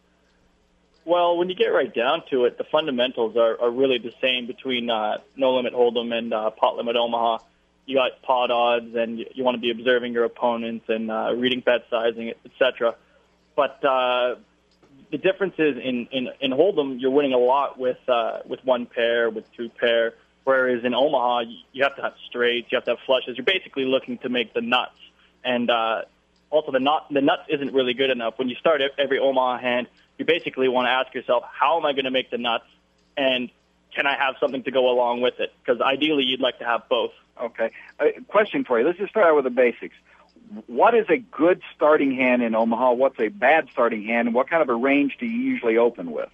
Well, when you get right down to it, the fundamentals are, are really the same between uh, No Limit Hold'em and uh, Pot Limit Omaha. You got pot odds, and you, you want to be observing your opponents and uh, reading bet sizing, et cetera. But uh, the difference is in, in, in Hold'em, you're winning a lot with uh, with one pair, with two pair, whereas in Omaha, you have to have straights, you have to have flushes. You're basically looking to make the nuts. And uh, also, the, nut, the nuts isn't really good enough. When you start every Omaha hand, you basically want to ask yourself, how am I going to make the nuts, and can I have something to go along with it? Because ideally, you'd like to have both. Okay. A question for you. Let's just start out with the basics. What is a good starting hand in Omaha? What's a bad starting hand? And what kind of a range do you usually open with?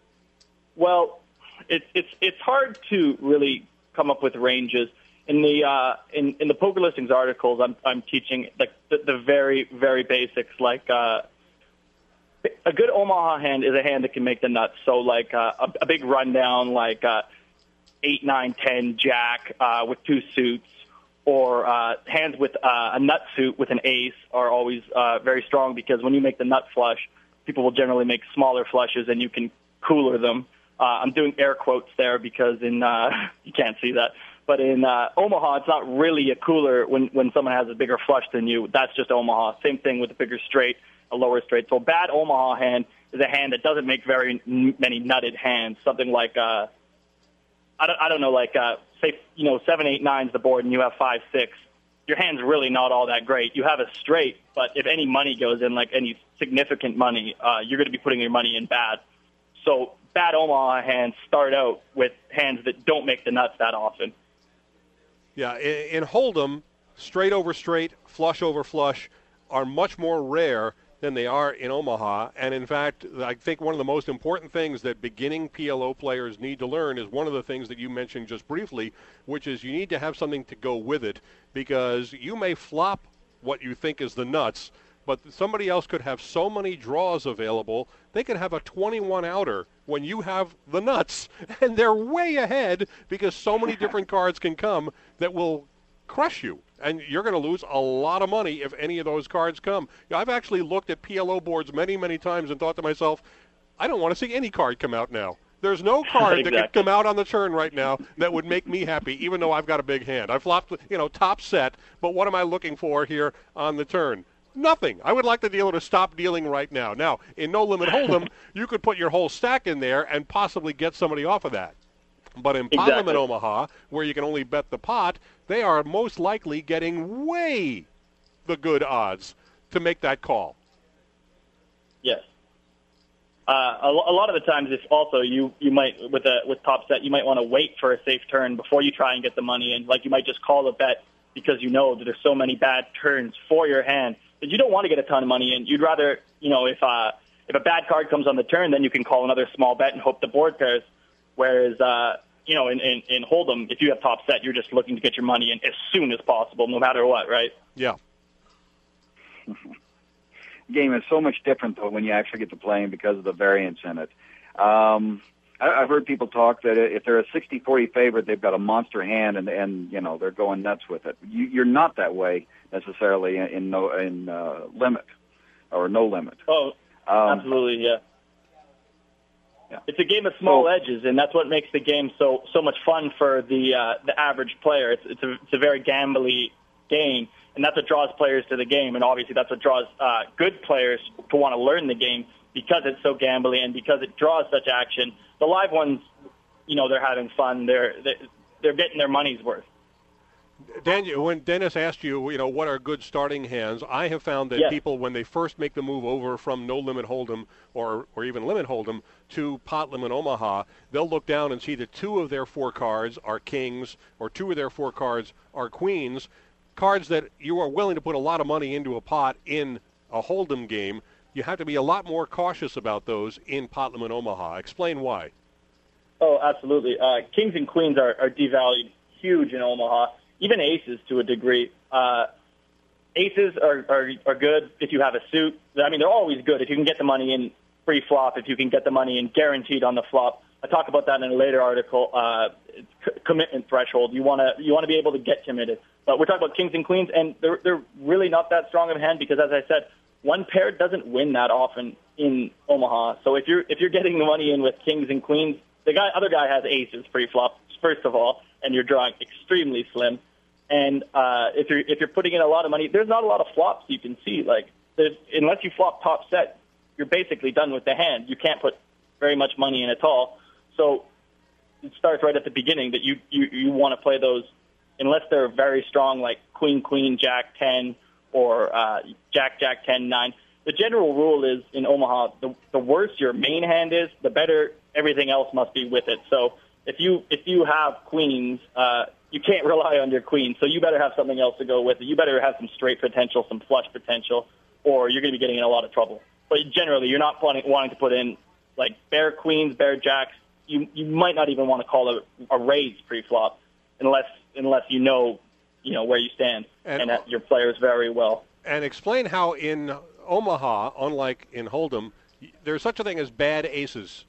Well, it, it's it's hard to really come up with ranges. In the uh, in, in the Poker Listings articles, I'm I'm teaching like the, the very very basics. Like uh, a good Omaha hand is a hand that can make the nuts. So like uh, a, a big rundown, like uh, eight, nine, ten, jack uh, with two suits, or uh, hands with uh, a nut suit with an ace are always uh, very strong because when you make the nut flush, people will generally make smaller flushes and you can cooler them. Uh, I'm doing air quotes there because in uh, you can't see that. But in uh, Omaha, it's not really a cooler when, when someone has a bigger flush than you. That's just Omaha. Same thing with a bigger straight, a lower straight. So a bad Omaha hand is a hand that doesn't make very n- many nutted hands. Something like, uh, I, don't, I don't know, like, uh, say, you know, seven, eight, nine's the board and you have five, six. Your hand's really not all that great. You have a straight, but if any money goes in, like any significant money, uh, you're going to be putting your money in bad. So bad Omaha hands start out with hands that don't make the nuts that often. Yeah, in, in Hold'em, straight over straight, flush over flush are much more rare than they are in Omaha. And in fact, I think one of the most important things that beginning P L O players need to learn is one of the things that you mentioned just briefly, which is you need to have something to go with it, because you may flop what you think is the nuts, but somebody else could have so many draws available, they could have a twenty-one outer when you have the nuts, and they're way ahead because so many different cards can come that will crush you. And you're going to lose a lot of money if any of those cards come. I've actually looked at P L O boards many, many times and thought to myself, I don't want to see any card come out now. There's no card exactly. that could come out on the turn right now that would make me happy, even though I've got a big hand. I flopped, you know, top set, but what am I looking for here on the turn? Nothing. I would like the dealer to stop dealing right now. Now, in No Limit Hold'em, you could put your whole stack in there and possibly get somebody off of that. But in Pot Exactly. Limit Omaha, where you can only bet the pot, they are most likely getting way the good odds to make that call. Yes. Uh, a, a lot of the times, if also you, you might with a with top set, you might want to wait for a safe turn before you try and get the money in. Like you might just call a bet because you know that there's so many bad turns for your hand that you don't want to get a ton of money in. You'd rather, you know, if uh, if a bad card comes on the turn, then you can call another small bet and hope the board pairs. Whereas, uh, you know, in, in, in Hold'em, if you have top set, you're just looking to get your money in as soon as possible, no matter what, right? Yeah. Game is so much different, though, when you actually get to playing because of the variance in it. Um, I, I've heard people talk that if they're a sixty forty favorite, they've got a monster hand, and, and you know, they're going nuts with it. You, you're not that way necessarily in, in, no, in uh, limit or no limit. Oh, um, absolutely, yeah. Yeah. It's a game of small So- edges, and that's what makes the game so so much fun for the uh, the average player. It's it's a it's a very gambly game, and that's what draws players to the game. And obviously, that's what draws uh, good players to want to learn the game because it's so gambly and because it draws such action. The live ones, you know, they're having fun. They're they're, they're getting their money's worth. Daniel, when Dennis asked you, you know, what are good starting hands, I have found that Yes. people, when they first make the move over from No Limit Hold'em or, or even Limit Hold'em to Pot Limit Omaha, they'll look down and see that two of their four cards are kings or two of their four cards are queens, cards that you are willing to put a lot of money into a pot in a Hold'em game. You have to be a lot more cautious about those in Pot Limit Omaha. Explain why. Oh, absolutely. Uh, kings and queens are, are devalued huge in Omaha. Even aces to a degree. Uh, aces are, are are good if you have a suit. I mean, they're always good if you can get the money in pre-flop, if you can get the money in guaranteed on the flop. I talk about that in a later article. Uh, c- commitment threshold. You want to you want to be able to get committed. But we're talking about kings and queens, and they're they're really not that strong of a hand because, as I said, one pair doesn't win that often in Omaha. So if you're if you're getting the money in with kings and queens, the guy other guy has aces pre-flop first of all, and you're drawing extremely slim. And uh, if you're if you're putting in a lot of money, there's not a lot of flops you can see. Like, there's, unless you flop top set, you're basically done with the hand. You can't put very much money in at all. So it starts right at the beginning that you you, you want to play those, unless they're very strong, like queen, queen, jack, ten, or uh, jack, jack, ten, nine. The general rule is in Omaha, the, the worse your main hand is, the better everything else must be with it. So if you if you have queens, uh, you can't rely on your queen, so you better have something else to go with it. You better have some straight potential, some flush potential, or you're going to be getting in a lot of trouble. But generally, you're not wanting, wanting to put in, like, bare queens, bare jacks. You you might not even want to call a, a raise pre-flop unless unless you know, you know where you stand and, and that your players very well. And explain how in Omaha, unlike in Hold'em, there's such a thing as bad aces.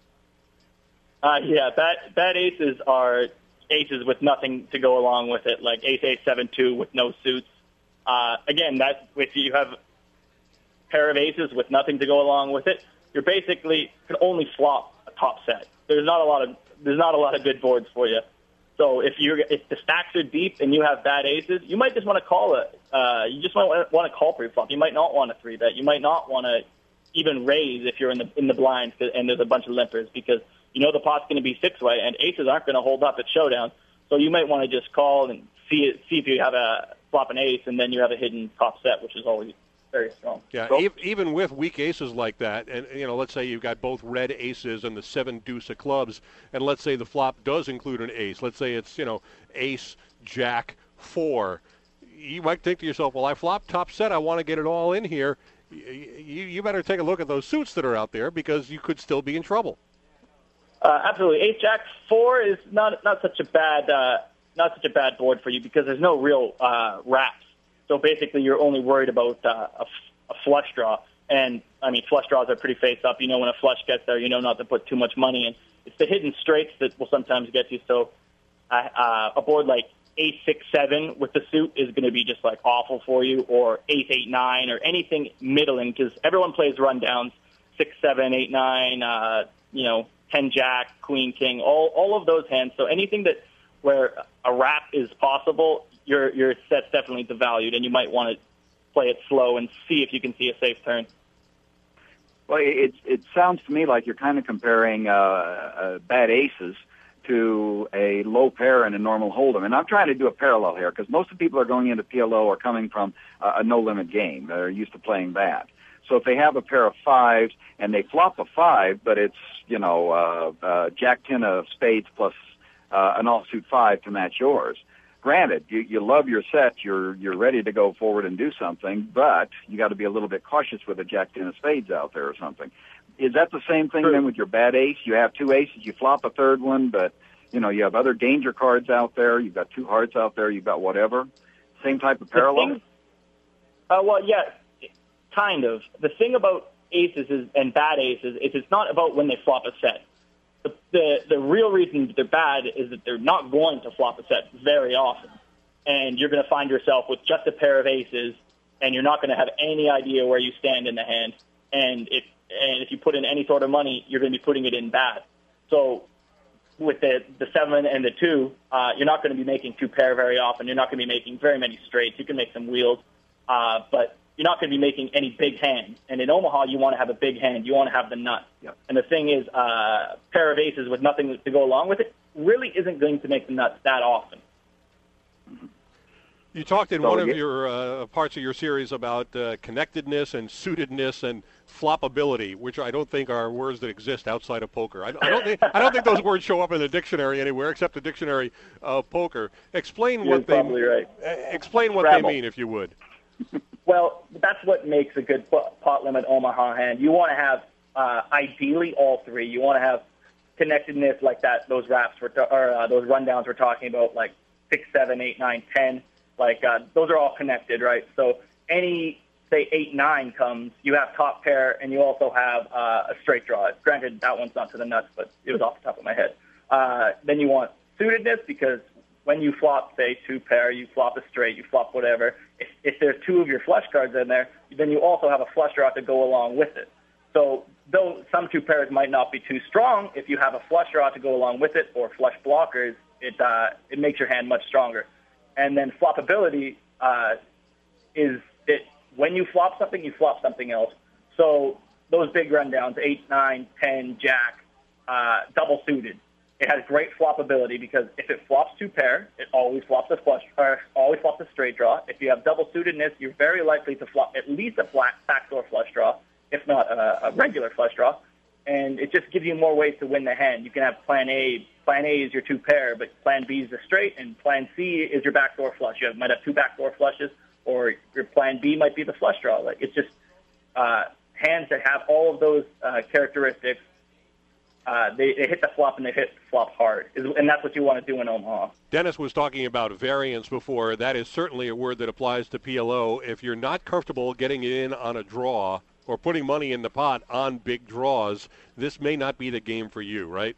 Uh, yeah, bad, bad aces are aces with nothing to go along with it, like ace eight seven two with no suits. Uh, again, that if you have a pair of aces with nothing to go along with it, you're basically can only flop a top set. There's not a lot of there's not a lot of good boards for you. So if you if the stacks are deep and you have bad aces, you might just want to call it. Uh, you just might want to call pre-flop. You might not want to three bet. You might not want to even raise if you're in the in the blinds and there's a bunch of limpers, because you know the pot's going to be six way and aces aren't going to hold up at showdown. So you might want to just call and see it, see if you have a flop an ace and then you have a hidden top set, which is always very strong. Yeah, so, e- even with weak aces like that, and you know, let's say you've got both red aces and the seven deuce of clubs, and let's say the flop does include an ace. Let's say it's, you know, ace, jack, four. You might think to yourself, well, I flop top set. I want to get it all in here. You, you better take a look at those suits that are out there, because you could still be in trouble. Uh, absolutely, ace jack four is not not such a bad uh, not such a bad board for you, because there's no real uh, wraps. So basically, you're only worried about uh, a, a flush draw. And, I mean, flush draws are pretty face-up. You know when a flush gets there, you know not to put too much money in. It's the hidden straights that will sometimes get you. So uh, uh, a board like ace six seven with the suit is going to be just, like, awful for you, or ace eight nine, or anything middling, because everyone plays rundowns, six seven, eight nine, uh, you know, ten jack, queen king, all, all of those hands. So anything that where a wrap is possible, your your set's definitely devalued, and you might want to play it slow and see if you can see a safe turn. Well, it it sounds to me like you're kind of comparing uh, uh, bad aces to a low pair in a normal hold'em, and I'm trying to do a parallel here, because most of the people are going into P L O are coming from uh, a no-limit game. They're used to playing that. So if they have a pair of fives and they flop a five, but it's, you know, uh, uh, jack ten of spades plus uh, an offsuit five to match yours. Granted, you, you love your set, you're you're ready to go forward and do something, but you got to be a little bit cautious with a jack ten of spades out there or something. Is that the same thing then with your bad ace? You have two aces, you flop a third one, but you know you have other danger cards out there. You've got two hearts out there. You've got whatever. Same type of parallel. Thing, uh, well, yeah, kind of. The thing about aces is, and bad aces is it's not about when they flop a set. The, the the real reason they're bad is that they're not going to flop a set very often, and you're going to find yourself with just a pair of aces, and you're not going to have any idea where you stand in the hand. And if and if you put in any sort of money, you're going to be putting it in bad. So with the the seven and the two, uh, you're not going to be making two pair very often. You're not going to be making very many straights. You can make some wheels, uh, but you're not going to be making any big hands. And in Omaha, you want to have a big hand. You want to have the nut. Yep. And the thing is, a uh, pair of aces with nothing to go along with it really isn't going to make the nuts that often. You talked in So, one of yeah. your uh, parts of your series about uh, connectedness and suitedness and floppability, which I don't think are words that exist outside of poker. I, I don't think I don't think those words show up in the dictionary anywhere except the dictionary of poker. Explain You're what they probably right. uh, explain what Scrabble. they mean, if you would. Well, that's what makes a good pot limit Omaha hand. You want to have, uh, ideally, all three. You want to have connectedness like that. Those wraps we're ta- or uh, those rundowns we're talking about, like six, seven, eight, nine, ten. Like uh, those are all connected, right? So any say eight, nine comes, you have top pair, and you also have uh, a straight draw. Granted, that one's not to the nuts, but it was off the top of my head. Uh, then you want suitedness, because when you flop, say, two pair, you flop a straight, you flop whatever. If, if there's two of your flush cards in there, then you also have a flush draw to go along with it. So though some two pairs might not be too strong, if you have a flush draw to go along with it or flush blockers, it uh, it makes your hand much stronger. And then floppability uh, is it when you flop something, you flop something else. So those big rundowns, eight, nine, ten, jack, uh, double suited. It has great floppability because if it flops two pair, it always flops a flush, or always flops a straight draw. If you have double suitedness, you're very likely to flop at least a black backdoor flush draw, if not a, a regular flush draw. And it just gives you more ways to win the hand. You can have plan A. Plan A is your two pair, but plan B is the straight, and plan C is your backdoor flush. You have, might have two backdoor flushes, or your plan B might be the flush draw. Like it's just uh, hands that have all of those uh, characteristics. Uh, they, they hit the flop and they hit flop hard, and that's what you want to do in Omaha. Dennis was talking about variance before. That is certainly a word that applies to P L O. If you're not comfortable getting in on a draw or putting money in the pot on big draws, this may not be the game for you, right?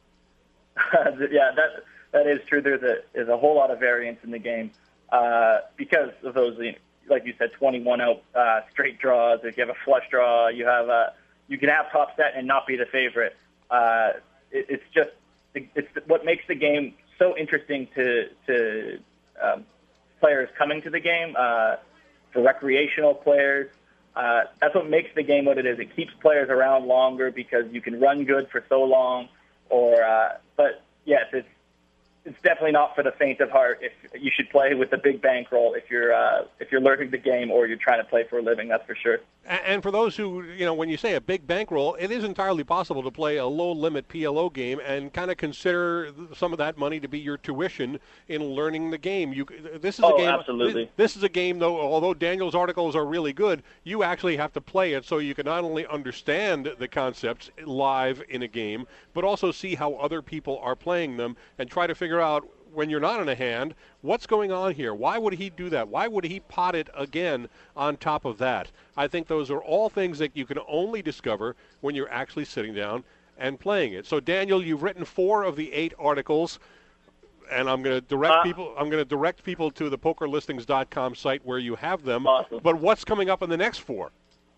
Yeah, that that is true. There's a there's a whole lot of variance in the game uh, because of those, like you said, twenty-one out uh, straight draws. If you have a flush draw, you have a you can have top set and not be the favorite. Uh, it, it's just it's what makes the game so interesting to to um, players coming to the game, uh, for recreational players. Uh, that's what makes the game what it is. It keeps players around longer because you can run good for so long. Or, uh, but yes, it's it's definitely not for the faint of heart. If you should play with a big bankroll if you're uh, if you're learning the game or you're trying to play for a living. That's for sure. And for those who, you know, when you say a big bankroll, it is entirely possible to play a low-limit P L O game and kind of consider some of that money to be your tuition in learning the game. You, this is oh, a game. absolutely. This, this is a game, though. Although Daniel's articles are really good, you actually have to play it so you can not only understand the concepts live in a game, but also see how other people are playing them and try to figure out, when you're not in a hand, what's going on here? Why would he do that? Why would he pot it again on top of that? I think those are all things that you can only discover when you're actually sitting down and playing it. So, Daniel, you've written four of the eight articles, and I'm going to direct uh, people. I'm going to direct people to the poker listings dot com site where you have them. Awesome. But what's coming up in the next four?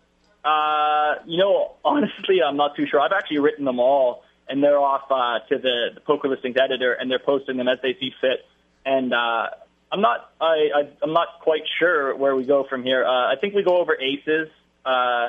Uh, you know, honestly, I'm not too sure. I've actually written them all. And they're off uh, to the, the Poker Listings editor, and they're posting them as they see fit. And uh, I'm not, I, I, I'm not quite sure where we go from here. Uh, I think we go over aces. Uh,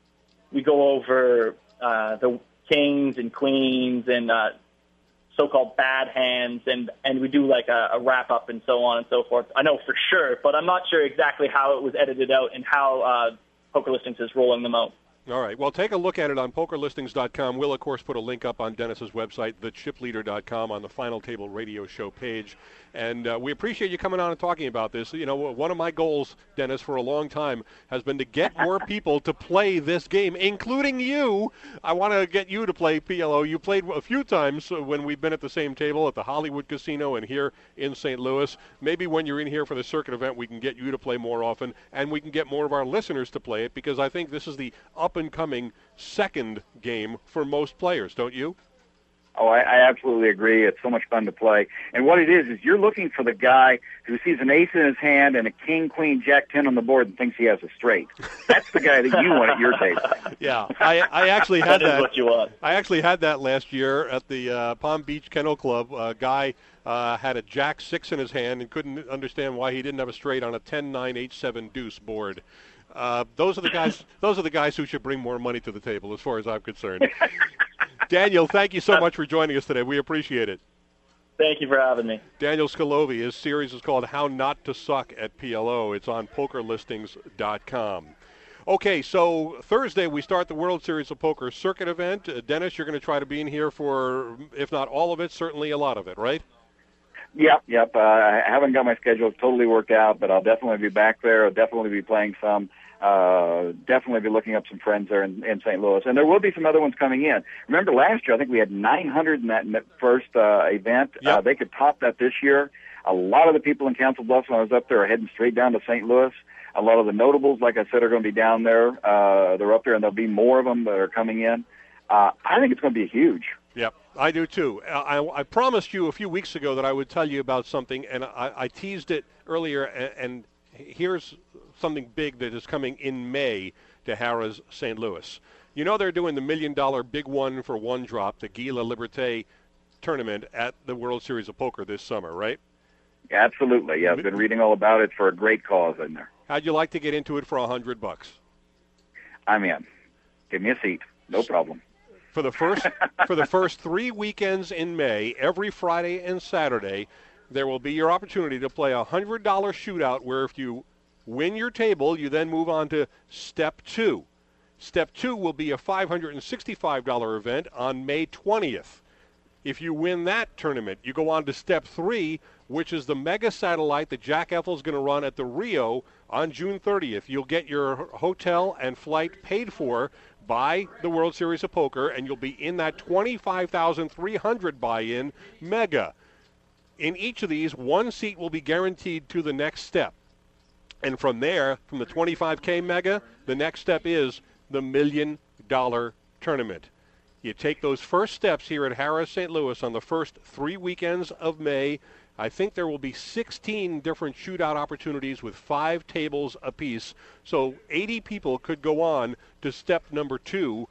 we go over uh, the kings and queens and uh, so-called bad hands, and, and we do like a, a wrap-up and so on and so forth. I know for sure, but I'm not sure exactly how it was edited out and how uh, Poker Listings is rolling them out. All right. Well, take a look at it on poker listings dot com. We'll, of course, put a link up on Dennis's website, the chip leader dot com, on the Final Table radio show page. And uh, we appreciate you coming on and talking about this. You know, one of my goals, Dennis, for a long time has been to get more people to play this game, including you. I want to get you to play P L O. You played a few times when we've been at the same table at the Hollywood Casino and here in Saint Louis. Maybe when you're in here for the circuit event, we can get you to play more often, and we can get more of our listeners to play it, because I think this is the up-and-coming second game for most players, don't you? Oh, I, I absolutely agree. It's so much fun to play. And what it is, is you're looking for the guy who sees an ace in his hand and a king, queen, jack, ten on the board and thinks he has a straight. That's the guy that you want at your table. Yeah, I, I actually had that. That is what you want. I actually had that last year at the uh, Palm Beach Kennel Club. A guy uh, had a jack six in his hand and couldn't understand why he didn't have a straight on a ten nine eight seven deuce board. Uh, those are the guys. Those are the guys who should bring more money to the table, as far as I'm concerned. Daniel, thank you so much for joining us today. We appreciate it. Thank you for having me. Daniel Scalovi. His series is called "How Not to Suck at P L O." It's on poker listings dot com. Okay, so Thursday we start the World Series of Poker circuit event. Uh, Dennis, you're going to try to be in here for, if not all of it, certainly a lot of it, right? Yep, yep. Uh, I haven't got my schedule totally worked out, but I'll definitely be back there. I'll definitely be playing some. Uh, definitely be looking up some friends there in, in Saint Louis. And there will be some other ones coming in. Remember last year, I think we had nine hundred in that, in that first uh, event. Yep. Uh, they could top that this year. A lot of the people in Council Bluffs when I was up there are heading straight down to Saint Louis. A lot of the notables, like I said, are going to be down there. Uh, they're up there, and there'll be more of them that are coming in. Uh, I think it's going to be huge. Yep, I do too. I, I promised you a few weeks ago that I would tell you about something, and I, I teased it earlier, and, and here's something big that is coming in May to Harrah's Saint Louis. You know they're doing the million-dollar big one for one drop, the Guy La Liberté tournament at the World Series of Poker this summer, right? Absolutely. Yeah, I've been reading all about it for a great cause in there. How'd you like to get into it for a hundred bucks? I'm in. Give me a seat. No problem. For the first for the first three weekends in May, every Friday and Saturday, there will be your opportunity to play a hundred dollar shootout where if you win your table, you then move on to step two. Step two will be a five hundred sixty-five dollars event on May twentieth. If you win that tournament, you go on to step three, which is the mega satellite that Jack Ethel's going to run at the Rio on June thirtieth. You'll get your hotel and flight paid for by the World Series of Poker, and you'll be in that twenty-five thousand three hundred buy-in mega. In each of these, one seat will be guaranteed to the next step. And from there, from the twenty-five K mega, the next step is the million dollar tournament. You take those first steps here at Harrah's Saint Louis on the first three weekends of May. I think there will be sixteen different shootout opportunities with five tables apiece. So eighty people could go on to step number two.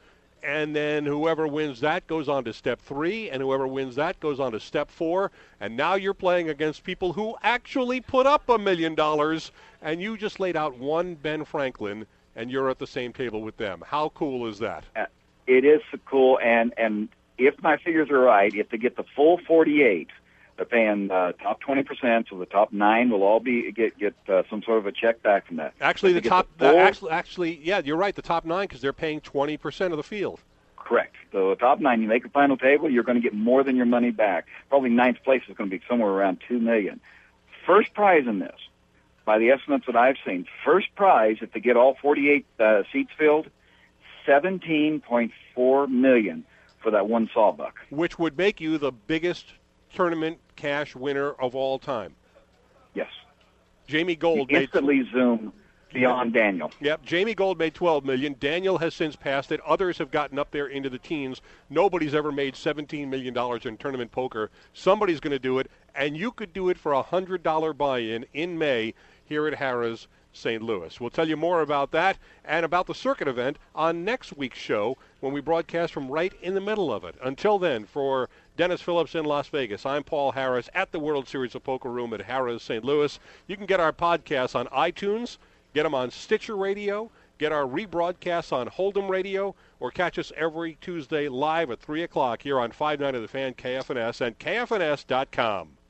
and then whoever wins that goes on to step three, and whoever wins that goes on to step four, and now you're playing against people who actually put up a million dollars, and you just laid out one Ben Franklin, and you're at the same table with them. How cool is that? Uh, it is cool, and, and if my figures are right, if they get the full forty-eight, they're paying uh, top twenty percent, so the top nine will all be get get uh, some sort of a check back from that. Actually, the top, the full, uh, actually, actually, yeah, you're right, the top nine, because they're paying twenty percent of the field. Correct. So the top nine, you make a final table, you're going to get more than your money back. Probably ninth place is going to be somewhere around two million dollars. First prize in this, by the estimates that I've seen, first prize, if they get all forty-eight uh, seats filled, seventeen point four million dollars for that one sawbuck. Which would make you the biggest tournament cash winner of all time. Yes. Jamie Gold you made instantly zoom beyond Daniel. Yep. Jamie Gold made twelve million dollars. Daniel has since passed it. Others have gotten up there into the teens. Nobody's ever made seventeen million dollars in tournament poker. Somebody's going to do it, and you could do it for a one hundred dollars buy-in in May here at Harrah's Saint Louis. We'll tell you more about that and about the circuit event on next week's show when we broadcast from right in the middle of it. Until then, for Dennis Phillips in Las Vegas, I'm Paul Harris at the World Series of Poker Room at Harrah's Saint Louis. You can get our podcasts on iTunes, get them on Stitcher Radio, get our rebroadcasts on Hold'em Radio, or catch us every Tuesday live at three o'clock here on five ninety The Fan, K F N S, and K F N S dot com.